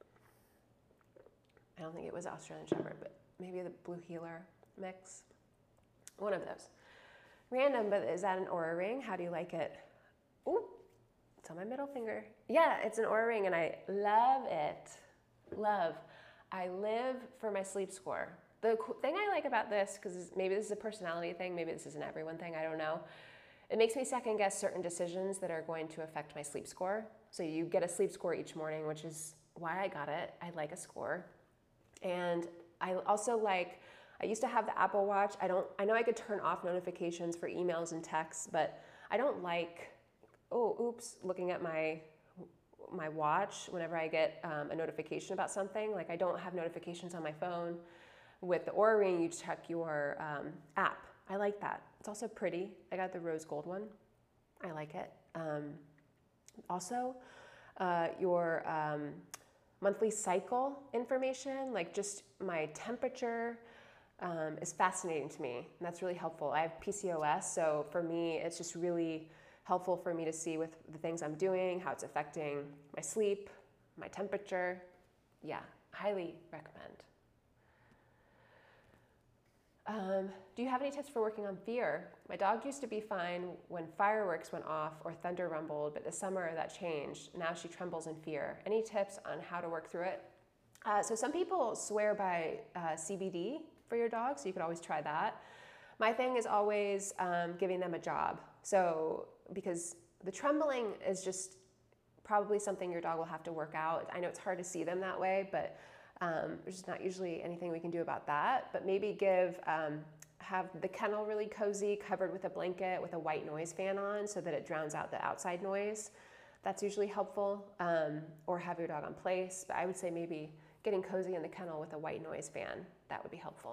I don't think it was Australian Shepherd, but maybe the Blue Heeler mix, one of those. Random, but is that an Oura ring? How do you like it? Ooh. It's on my middle finger. Yeah, it's an Oura ring and I love it. Love. I live for my sleep score. The thing I like about this, because maybe this is a personality thing, maybe this is an everyone thing, I don't know. It makes me second guess certain decisions that are going to affect my sleep score. So you get a sleep score each morning, which is why I got it. I like a score. And I also like, I used to have the Apple Watch. I don't, I know I could turn off notifications for emails and texts, but I don't like, oh, oops, looking at my my watch whenever I get um, a notification about something. Like I don't have notifications on my phone. With the Oura Ring, you check your um, app. I like that. It's also pretty. I got the rose gold one. I like it. Um, also, uh, your um, monthly cycle information, like just my temperature, um, is fascinating to me. And that's really helpful. I have P C O S, so for me, it's just really helpful for me to see with the things I'm doing, how it's affecting my sleep, my temperature. Yeah, highly recommend. Um, do you have any tips for working on fear? My dog used to be fine when fireworks went off or thunder rumbled, but this summer that changed. Now she trembles in fear. Any tips on how to work through it? Uh, so some people swear by uh, C B D for your dog, so you could always try that. My thing is always um, giving them a job. So because the trembling is just probably something your dog will have to work out. I know it's hard to see them that way, but Um, there's just not usually anything we can do about that, but maybe give, um, have the kennel really cozy, covered with a blanket with a white noise fan on so that it drowns out the outside noise. That's usually helpful, um, or have your dog on place, but I would say maybe getting cozy in the kennel with a white noise fan, that would be helpful.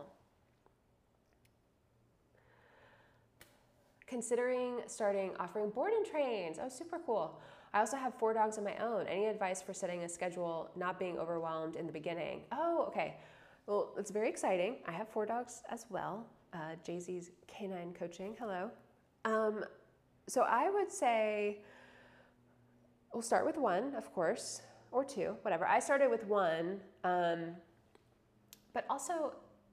Considering starting offering board and trains. Oh, super cool. I also have four dogs of my own. Any advice for setting a schedule, not being overwhelmed in the beginning? Oh, okay. Well, it's very exciting. I have four dogs as well. Uh, Jay Z's Canine Coaching. Hello. Um, so I would say we'll start with one, of course, or two, whatever. I started with one, um, but also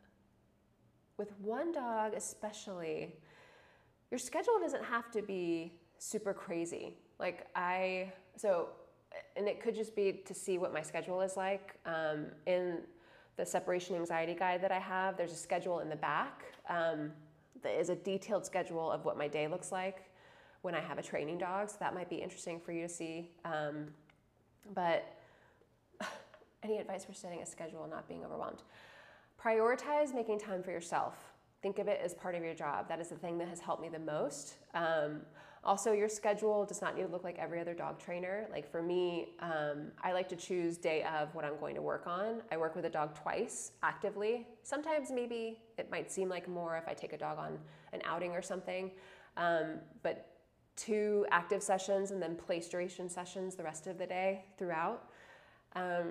with one dog especially, your schedule doesn't have to be super crazy. Like I, so, and it could just be to see what my schedule is like. Um, in the separation anxiety guide that I have, there's a schedule in the back. Um, that is a detailed schedule of what my day looks like when I have a training dog. So that might be interesting for you to see. Um, but any advice for setting a schedule, not being overwhelmed? Prioritize making time for yourself. Think of it as part of your job. That is the thing that has helped me the most. Um, also, your schedule does not need to look like every other dog trainer. Like for me, um, I like to choose day of what I'm going to work on. I work with a dog twice actively. Sometimes maybe it might seem like more if I take a dog on an outing or something, um, but two active sessions and then place duration sessions the rest of the day throughout. Um,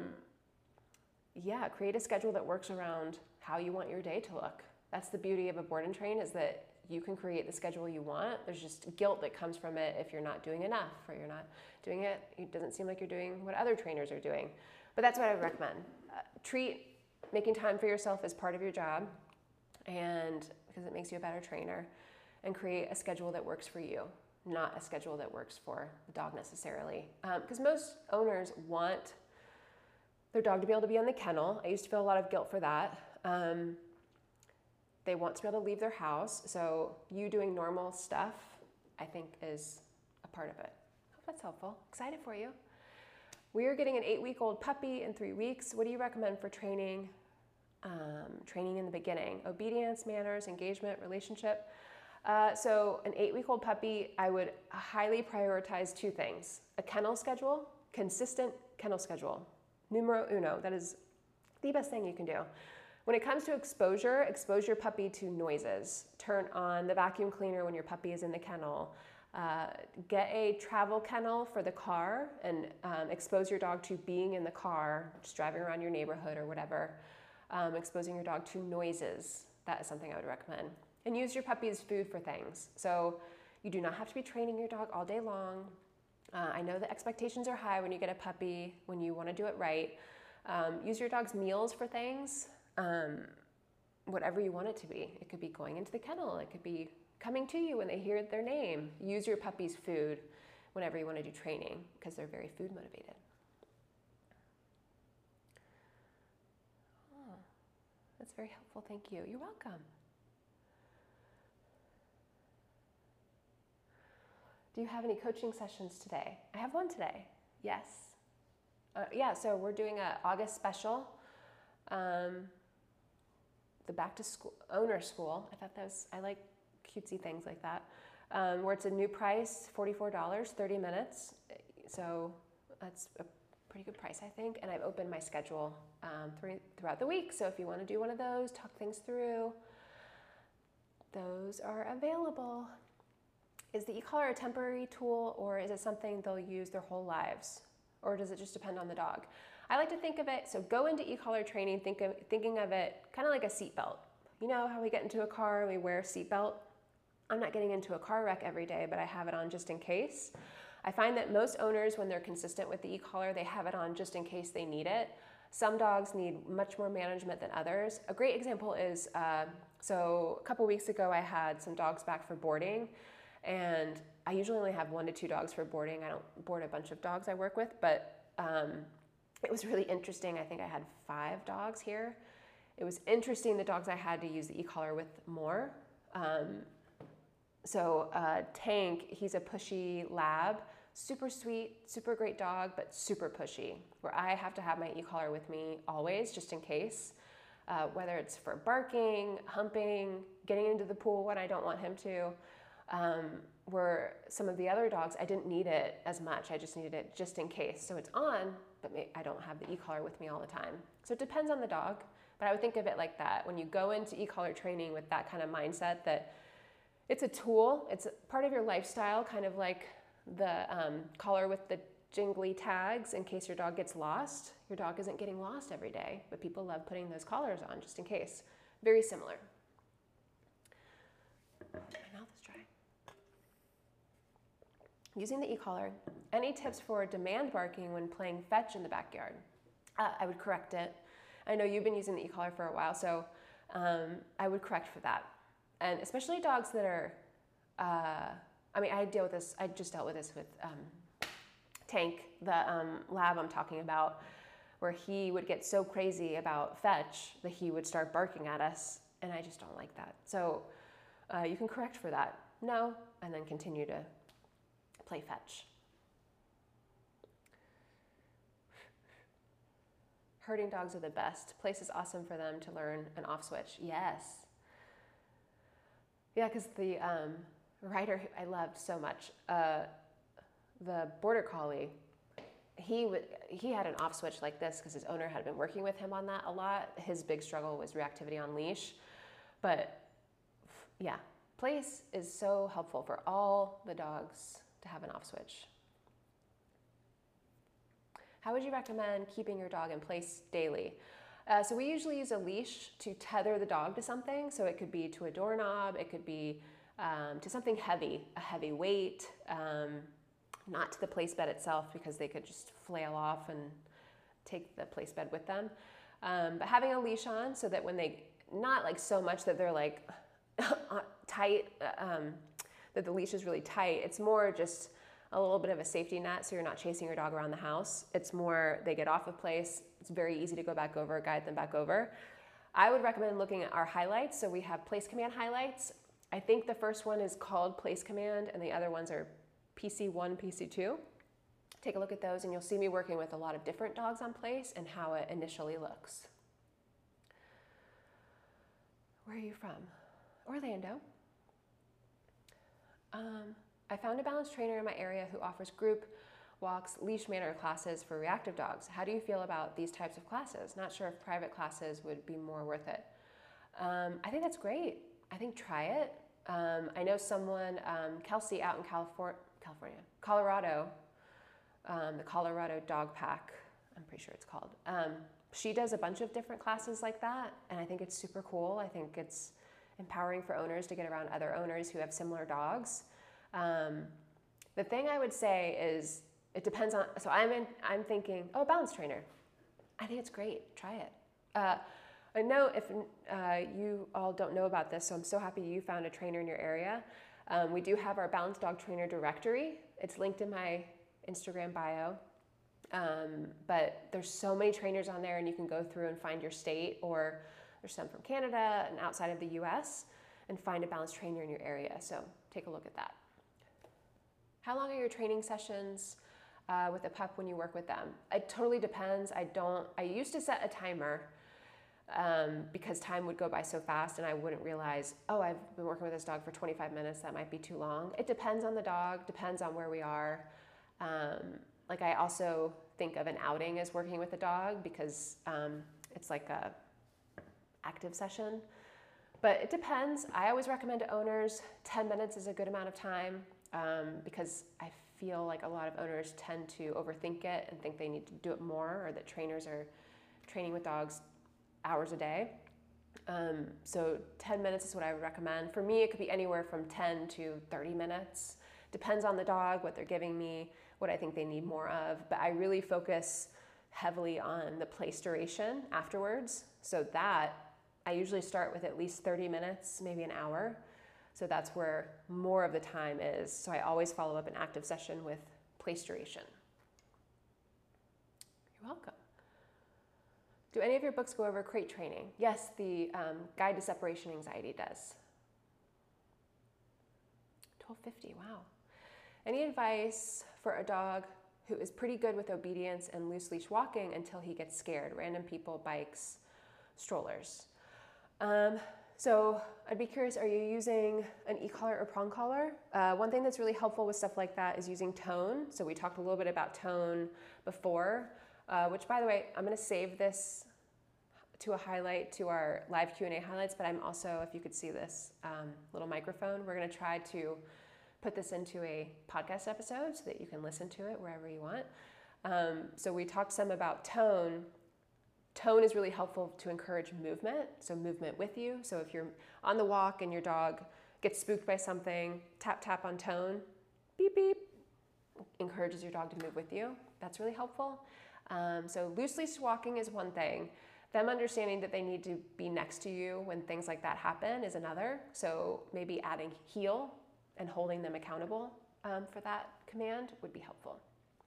yeah, create a schedule that works around how you want your day to look. That's the beauty of a board and train, is that you can create the schedule you want. There's just guilt that comes from it if you're not doing enough or you're not doing it. It doesn't seem like you're doing what other trainers are doing. But that's what I would recommend. Uh, treat making time for yourself as part of your job, and because it makes you a better trainer, and create a schedule that works for you, not a schedule that works for the dog necessarily. Because um, most owners want their dog to be able to be in the kennel. I used to feel a lot of guilt for that. Um, They want to be able to leave their house, so you doing normal stuff, I think, is a part of it. Hope that's helpful. Excited for you. We are getting an eight-week-old puppy in three weeks. What do you recommend for training? Um, training in the beginning, obedience, manners, engagement, relationship. Uh, so an eight-week-old puppy, I would highly prioritize two things: a kennel schedule, consistent kennel schedule. Numero uno. That is the best thing you can do. When it comes to exposure, expose your puppy to noises. Turn on the vacuum cleaner when your puppy is in the kennel. Uh, get a travel kennel for the car and um, expose your dog to being in the car, just driving around your neighborhood or whatever. Um, exposing your dog to noises. That is something I would recommend. And use your puppy's food for things. So you do not have to be training your dog all day long. Uh, I know the expectations are high when you get a puppy, when you want to do it right. Um, use your dog's meals for things. Um, whatever you want it to be. It could be going into the kennel. It could be coming to you when they hear their name. Use your puppy's food whenever you want to do training, because they're very food motivated. Oh, that's very helpful. Thank you. You're welcome. Do you have any coaching sessions today? I have one today. Yes. Uh, yeah, so we're doing an August special. Um, the back to school owner school. I thought that was, I like cutesy things like that. um, where it's a new price, forty-four dollars, thirty minutes. So that's a pretty good price, I think. And I've opened my schedule um, th throughout the week. So if you want to do one of those, talk things through, those are available. Is the e-collar a temporary tool, or is it something they'll use their whole lives? Or does it just depend on the dog? I like to think of it, so go into e-collar training think of, thinking of it kind of like a seatbelt. You know how we get into a car and we wear a seatbelt? I'm not getting into a car wreck every day, but I have it on just in case. I find that most owners, when they're consistent with the e-collar, they have it on just in case they need it. Some dogs need much more management than others. A great example is, uh, so a couple weeks ago I had some dogs back for boarding, and I usually only have one to two dogs for boarding. I don't board a bunch of dogs I work with, but um, it was really interesting. I think I had five dogs here. It was interesting the dogs I had to use the e-collar with more. Um, so uh, Tank, he's a pushy lab, super sweet, super great dog, but super pushy, where I have to have my e-collar with me always, just in case, uh, whether it's for barking, humping, getting into the pool when I don't want him to. Um, where some of the other dogs, I didn't need it as much. I just needed it just in case. So it's on, but I don't have the e-collar with me all the time. So it depends on the dog, but I would think of it like that. When you go into e-collar training with that kind of mindset that it's a tool, it's part of your lifestyle, kind of like the um, collar with the jingly tags in case your dog gets lost. Your dog isn't getting lost every day, but people love putting those collars on just in case. Very similar. My mouth is dry. Using the e-collar, any tips for demand barking when playing fetch in the backyard? Uh, I would correct it. I know you've been using the e-collar for a while, so um, I would correct for that. And especially dogs that are, uh, I mean, I deal with this, I just dealt with this with um, Tank, the um, lab I'm talking about, where he would get so crazy about fetch that he would start barking at us, and I just don't like that. So uh, you can correct for that, no, and then continue to play fetch. Herding dogs are the best. Place is awesome for them to learn an off switch. Yes. Yeah, because the um, rider who I loved so much, uh, the border collie, he would he had an off switch like this because his owner had been working with him on that a lot. His big struggle was reactivity on leash, but yeah, place is so helpful for all the dogs to have an off switch. How would you recommend keeping your dog in place daily? Uh, so we usually use a leash to tether the dog to something. So it could be to a doorknob, it could be um, to something heavy, a heavy weight, um, not to the place bed itself because they could just flail off and take the place bed with them. Um, but having a leash on so that when they, not like so much that they're like tight, um, that the leash is really tight. It's more just a little bit of a safety net so you're not chasing your dog around the house. It's more they get off of place. It's very easy to go back over, guide them back over. I would recommend looking at our highlights. So we have Place Command highlights. I think the first one is called Place Command and the other ones are P C one, P C two. Take a look at those and you'll see me working with a lot of different dogs on place and how it initially looks. Where are you from? Orlando. Um, I found a balance trainer in my area who offers group walks, leash manner classes for reactive dogs. How do you feel about these types of classes? Not sure if private classes would be more worth it. Um, I think that's great. I think try it. Um, I know someone, um, Kelsey out in California, California, Colorado, um, the Colorado Dog Pack, I'm pretty sure it's called. Um, she does a bunch of different classes like that, and I think it's super cool. I think it's empowering for owners to get around other owners who have similar dogs. Um, the thing I would say is it depends on, so I'm in, I'm thinking, oh, balance trainer. I think it's great, try it. Uh, I know if uh, you all don't know about this, so I'm so happy you found a trainer in your area. Um, we do have our Balanced Dog Trainer directory. It's linked in my Instagram bio. Um, but there's so many trainers on there and you can go through and find your state, or there's some from Canada and outside of the U S, and find a balanced trainer in your area. So take a look at that. How long are your training sessions uh, with a pup when you work with them? It totally depends. I don't, I used to set a timer um, because time would go by so fast and I wouldn't realize, oh, I've been working with this dog for twenty-five minutes, that might be too long. It depends on the dog, depends on where we are. Um, like I also think of an outing as working with a dog because um, it's like a active session. But it depends. I always recommend to owners ten minutes is a good amount of time um, because I feel like a lot of owners tend to overthink it and think they need to do it more, or that trainers are training with dogs hours a day. Um, so ten minutes is what I would recommend. For me, it could be anywhere from ten to thirty minutes. Depends on the dog, what they're giving me, what I think they need more of. But I really focus heavily on the place duration afterwards. So that I usually start with at least thirty minutes, maybe an hour. So that's where more of the time is. So I always follow up an active session with place duration. You're welcome. Do any of your books go over crate training? Yes, the um, Guide to Separation Anxiety does. twelve fifty, wow. Any advice for a dog who is pretty good with obedience and loose leash walking until he gets scared? Random people, bikes, strollers. Um, so I'd be curious, are you using an e-collar or prong collar? Uh, one thing that's really helpful with stuff like that is using tone. So we talked a little bit about tone before, uh, which by the way, I'm gonna save this to a highlight to our live Q and A highlights, but I'm also, if you could see this um, little microphone, we're gonna try to put this into a podcast episode so that you can listen to it wherever you want. Um, so we talked some about tone. Tone is really helpful to encourage movement, so movement with you. So if you're on the walk and your dog gets spooked by something, tap, tap on tone, beep, beep, encourages your dog to move with you. That's really helpful. Um, so loose leash walking is one thing. Them understanding that they need to be next to you when things like that happen is another. So maybe adding heel and holding them accountable um, for that command would be helpful.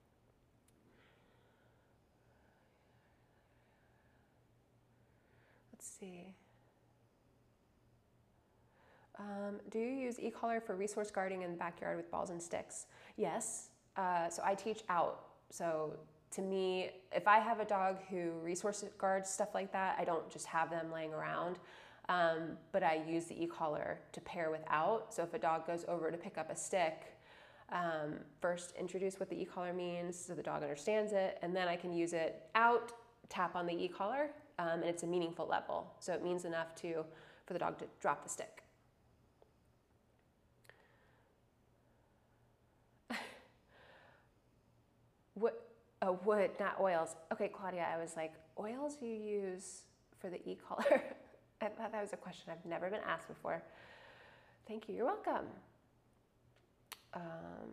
Let's see. Um, do you use e-collar for resource guarding in the backyard with balls and sticks? Yes. Uh, so I teach out. So to me, if I have a dog who resource guards stuff like that, I don't just have them laying around, um, but I use the e-collar to pair with out. So if a dog goes over to pick up a stick, um, first introduce what the e-collar means so the dog understands it, and then I can use it out, tap on the e-collar, um, and it's a meaningful level. So it means enough to for the dog to drop the stick. What? Oh, wood, not oils. Okay, Claudia, I was like, oils you use for the e-collar? I thought that was a question I've never been asked before. Thank you, you're welcome. Um,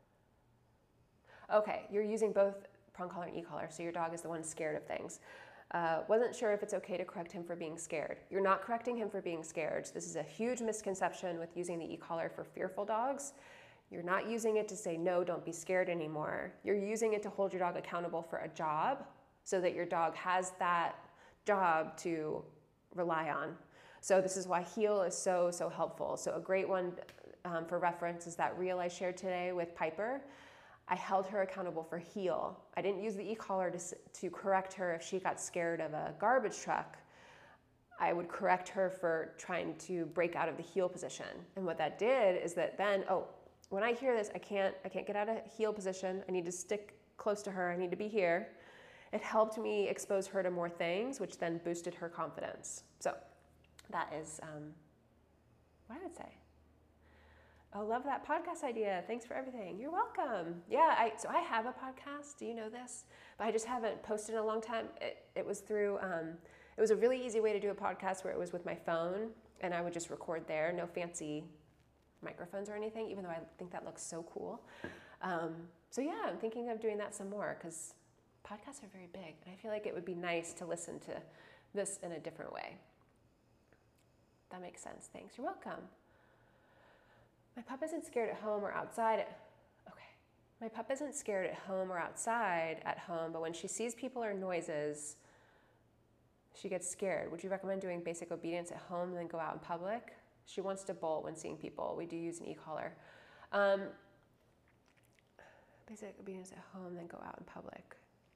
okay, you're using both prong collar and e-collar, so your dog is the one scared of things. Uh, wasn't sure if it's okay to correct him for being scared. You're not correcting him for being scared. This is a huge misconception with using the e-collar for fearful dogs. You're not using it to say, no, don't be scared anymore. You're using it to hold your dog accountable for a job so that your dog has that job to rely on. So this is why heel is so, so helpful. So a great one um, for reference is that reel I shared today with Piper. I held her accountable for heel. I didn't use the e-collar to, to correct her if she got scared of a garbage truck. I would correct her for trying to break out of the heel position. And what that did is that then, oh, when I hear this, I can't, I can't get out of heel position. I need to stick close to her. I need to be here. It helped me expose her to more things, which then boosted her confidence. So that is um, what I would say. Oh, love that podcast idea. Thanks for everything. You're welcome. Yeah, I, so I have a podcast. Do you know this? But I just haven't posted in a long time. It, it was through, um, it was a really easy way to do a podcast where it was with my phone and I would just record there. No fancy microphones or anything, even though I think that looks so cool. Um, so yeah, I'm thinking of doing that some more because podcasts are very big. And I feel like it would be nice to listen to this in a different way. That makes sense. Thanks. You're welcome. My pup isn't scared at home or outside. Okay. My pup isn't scared at home or outside at home, but when she sees people or noises, she gets scared. Would you recommend doing basic obedience at home and then go out in public? She wants to bolt when seeing people. We do use an e-collar. Um, basic obedience at home, then go out in public.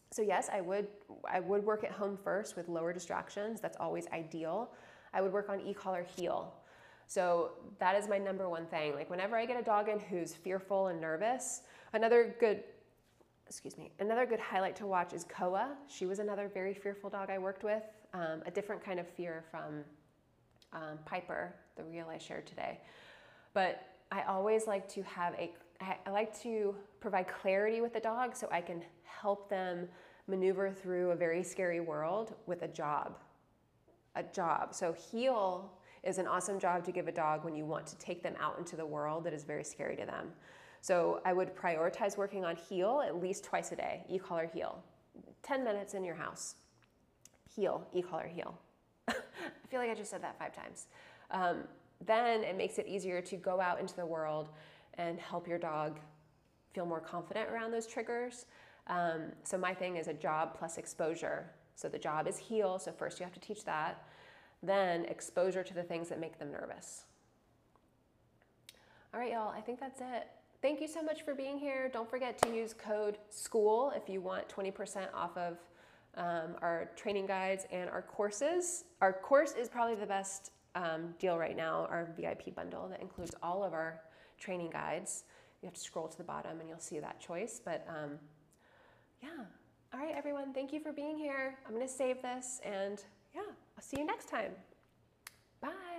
So yes, I would, I would work at home first with lower distractions. That's always ideal. I would work on e-collar heel. So that is my number one thing. Like whenever I get a dog in who's fearful and nervous, another good, excuse me, another good highlight to watch is Koa. She was another very fearful dog I worked with, um, a different kind of fear from um, Piper, the reel I shared today. But I always like to have a, I like to provide clarity with the dog so I can help them maneuver through a very scary world with a job, a job. So heel is an awesome job to give a dog when you want to take them out into the world that is very scary to them. So I would prioritize working on heel at least twice a day, e-collar heel. ten minutes in your house. Heel, e-collar heel. I feel like I just said that five times. Um, then it makes it easier to go out into the world and help your dog feel more confident around those triggers. Um, so my thing is a job plus exposure. So the job is heel, so first you have to teach that. Then exposure to the things that make them nervous. All right, y'all, I think that's it. Thank you so much for being here. Don't forget to use code SCHOOL if you want twenty percent off of um, our training guides and our courses. Our course is probably the best um, deal right now, our V I P bundle that includes all of our training guides. You have to scroll to the bottom and you'll see that choice. But um, yeah, all right, everyone, thank you for being here. I'm gonna save this and yeah, I'll see you next time. Bye.